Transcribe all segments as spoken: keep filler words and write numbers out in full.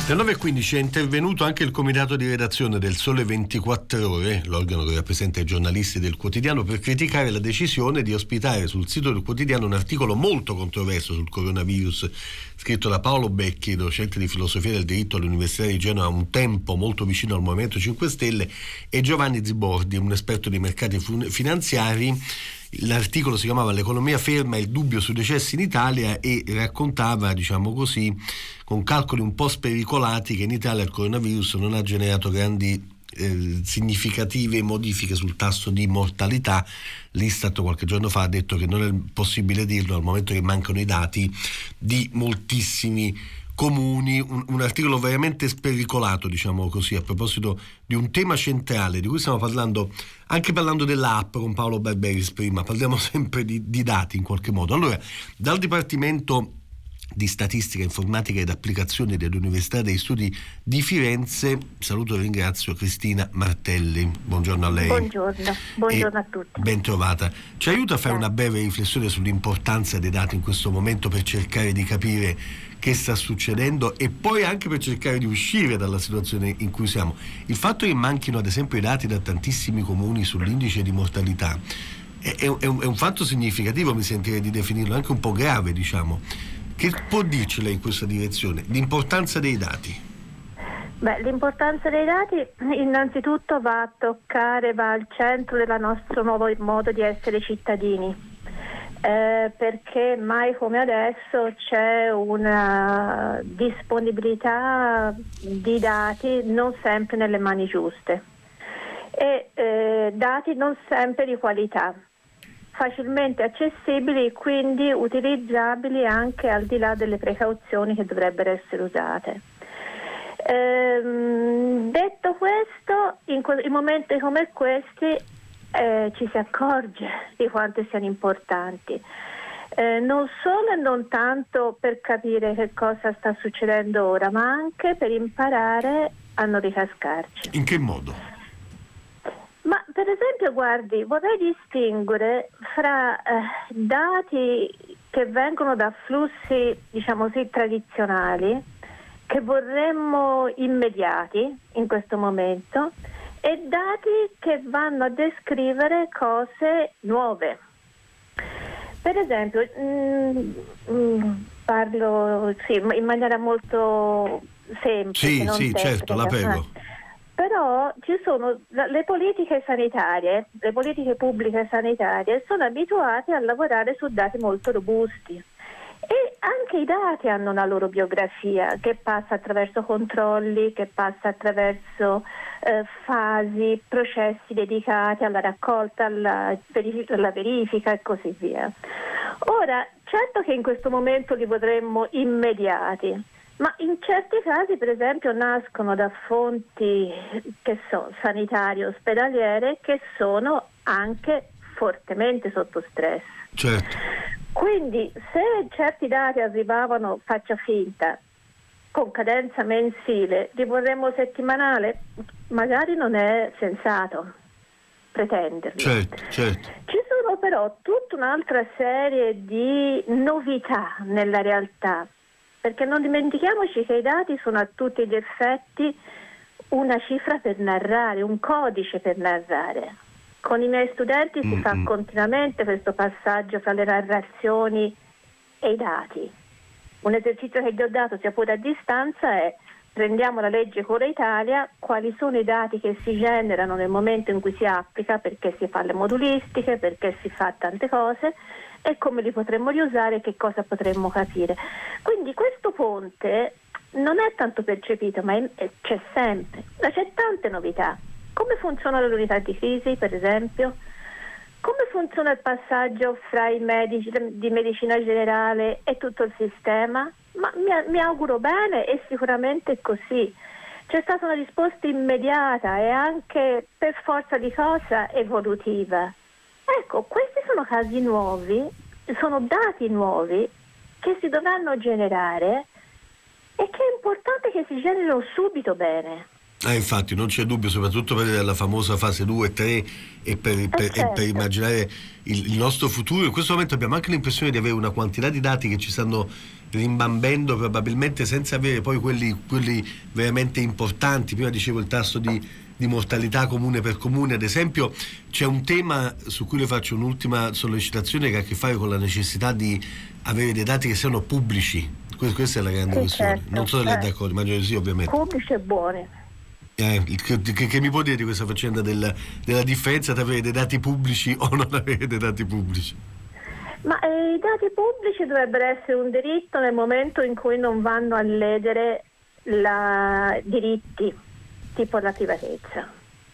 Alle nove e quindici è intervenuto anche il comitato di redazione del Sole ventiquattro Ore, l'organo che rappresenta i giornalisti del quotidiano, per criticare la decisione di ospitare sul sito del quotidiano un articolo molto controverso sul coronavirus, scritto da Paolo Becchi, docente di filosofia del diritto all'Università di Genova, un tempo molto vicino al Movimento cinque Stelle, e Giovanni Zibordi, un esperto di mercati finanziari. L'articolo si chiamava "L'economia ferma e il dubbio sui decessi in Italia" e raccontava, diciamo così, con calcoli un po' spericolati, che in Italia il coronavirus non ha generato grandi eh, significative modifiche sul tasso di mortalità. L'Istat qualche giorno fa ha detto che non è possibile dirlo al momento che mancano i dati di moltissimi comuni. Un, un articolo veramente spericolato, diciamo così, a proposito di un tema centrale di cui stiamo parlando, anche parlando dell'app con Paolo Barberis prima. Parliamo sempre di, di dati in qualche modo. Allora, dal Dipartimento di Statistica, Informatica ed Applicazioni dell'Università degli Studi di Firenze saluto e ringrazio Cristina Martelli. Buongiorno a lei. Buongiorno, buongiorno e a tutti. Ben trovata. Ci aiuta a fare una breve riflessione sull'importanza dei dati in questo momento, per cercare di capire che sta succedendo e poi anche per cercare di uscire dalla situazione in cui siamo. Il fatto che manchino ad esempio i dati da tantissimi comuni sull'indice di mortalità è, è, un, è un fatto significativo, mi sentirei di definirlo anche un po' grave, diciamo. Che può dirci lei in questa direzione? L'importanza dei dati? Beh, l'importanza dei dati innanzitutto va a toccare, va al centro del nostro nuovo modo di essere cittadini, eh, perché mai come adesso c'è una disponibilità di dati non sempre nelle mani giuste e eh, dati non sempre di qualità, facilmente accessibili, quindi utilizzabili anche al di là delle precauzioni che dovrebbero essere usate. Ehm, detto questo, in, in momenti come questi eh, ci si accorge di quanto siano importanti, eh, non solo e non tanto per capire che cosa sta succedendo ora, ma anche per imparare a non ricascarci. In che modo? Ma per esempio, guardi, vorrei distinguere fra eh, dati che vengono da flussi, diciamo così, tradizionali, che vorremmo immediati in questo momento, e dati che vanno a descrivere cose nuove. Per esempio, mh, mh, parlo sì, in maniera molto semplice. Sì, non sì, tecnica. certo, la prego. Però ci sono le politiche sanitarie, le politiche pubbliche sanitarie sono abituate a lavorare su dati molto robusti, e anche i dati hanno una loro biografia che passa attraverso controlli, che passa attraverso eh, fasi, processi dedicati alla raccolta, alla verifica, alla verifica e così via. Ora, certo che in questo momento li vorremmo immediati, ma in certi casi, per esempio, nascono da fonti che so, sanitarie, ospedaliere, che sono anche fortemente sotto stress. Certo. Quindi se certi dati arrivavano, faccia finta, con cadenza mensile, li vorremmo settimanale, magari non è sensato pretenderlo. Certo, certo. Ci sono però tutta un'altra serie di novità nella realtà, perché non dimentichiamoci che i dati sono a tutti gli effetti una cifra per narrare, un codice per narrare. Con i miei studenti si mm-hmm. fa continuamente questo passaggio fra le narrazioni e i dati. Un esercizio che gli ho dato, sia pure a distanza, è: prendiamo la legge Cura Italia, quali sono i dati che si generano nel momento in cui si applica, perché si fa le modulistiche, perché si fa tante cose, e come li potremmo riusare, che cosa potremmo capire. Quindi questo ponte non è tanto percepito, ma è, è, c'è sempre, ma c'è tante novità. Come funzionano le unità di crisi, per esempio? Come funziona il passaggio fra i medici di medicina generale e tutto il sistema? Ma mi, mi auguro bene, e sicuramente è così. C'è stata una risposta immediata e anche, per forza di cosa, evolutiva. Ecco, questi sono casi nuovi, sono dati nuovi che si dovranno generare, e che è importante che si generino subito bene. Ah, infatti non c'è dubbio, soprattutto per la famosa fase due e tre, e per, eh per, certo. e per immaginare il, il nostro futuro. In questo momento abbiamo anche l'impressione di avere una quantità di dati che ci stanno rimbambendo probabilmente senza avere poi quelli, quelli veramente importanti. Prima dicevo il tasso di, di mortalità comune per comune, ad esempio. C'è un tema su cui le faccio un'ultima sollecitazione che ha a che fare con la necessità di avere dei dati che siano pubblici. Questa è la grande sì, questione. certo, Non so se lei è d'accordo, immagino di sì, ovviamente. Pubblici e buoni. Eh, che, che, che mi può dire di questa faccenda del, della differenza tra avere dei dati pubblici o non avere dei dati pubblici? Ma eh, i dati pubblici dovrebbero essere un diritto nel momento in cui non vanno a ledere la, diritti, tipo la privatezza.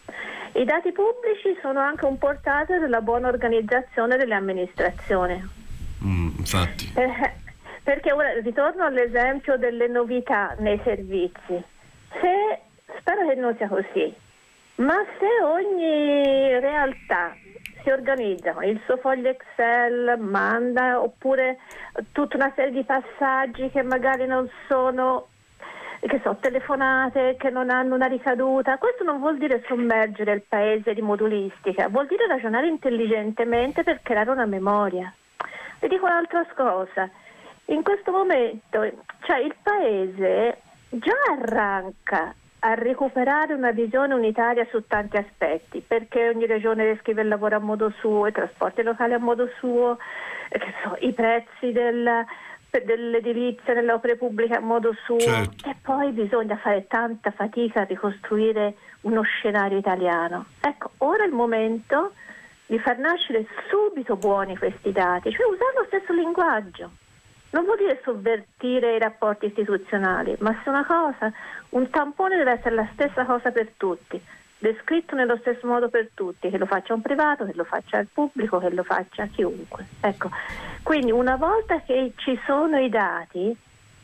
I dati pubblici sono anche un portatore della buona organizzazione delle amministrazioni. Mm, infatti. Eh, perché ora ritorno all'esempio delle novità nei servizi. Se Spero che non sia così, ma se ogni realtà si organizza con il suo foglio Excel, manda, oppure tutta una serie di passaggi che magari non sono, che so, telefonate, che non hanno una ricaduta, questo non vuol dire sommergere il paese di modulistica, vuol dire ragionare intelligentemente per creare una memoria. Vi dico un'altra cosa, in questo momento, cioè il paese già arranca a recuperare una visione unitaria su tanti aspetti, perché ogni regione descrive il lavoro a modo suo, i trasporti locali a modo suo, eh, che so, i prezzi del, dell'edilizia nelle opere pubbliche a modo suo, certo. E poi bisogna fare tanta fatica a ricostruire uno scenario italiano. Ecco, ora è il momento di far nascere subito buoni questi dati, cioè usare lo stesso linguaggio. Non vuol dire sovvertire i rapporti istituzionali, ma se una cosa, un tampone deve essere la stessa cosa per tutti, descritto nello stesso modo per tutti, che lo faccia un privato, che lo faccia il pubblico, che lo faccia chiunque. Ecco, quindi una volta che ci sono i dati,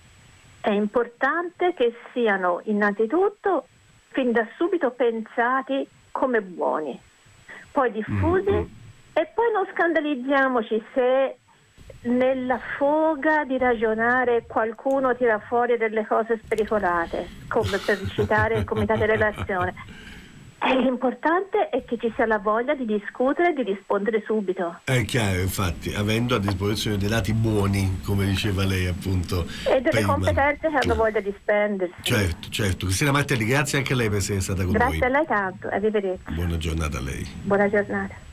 è importante che siano innanzitutto fin da subito pensati come buoni, poi diffusi, mm-hmm. e poi non scandalizziamoci se nella foga di ragionare qualcuno tira fuori delle cose spericolate, come per citare il comitato di redazione. E l'importante è che ci sia la voglia di discutere e di rispondere subito. È chiaro, infatti, avendo a disposizione dei dati buoni, come diceva lei appunto e delle prima. Competenze che hanno voglia di spendersi. Certo, certo. Cristina Martelli, grazie anche a lei per essere stata con grazie noi. Grazie a lei tanto, arrivederci. Buona giornata a lei. Buona giornata.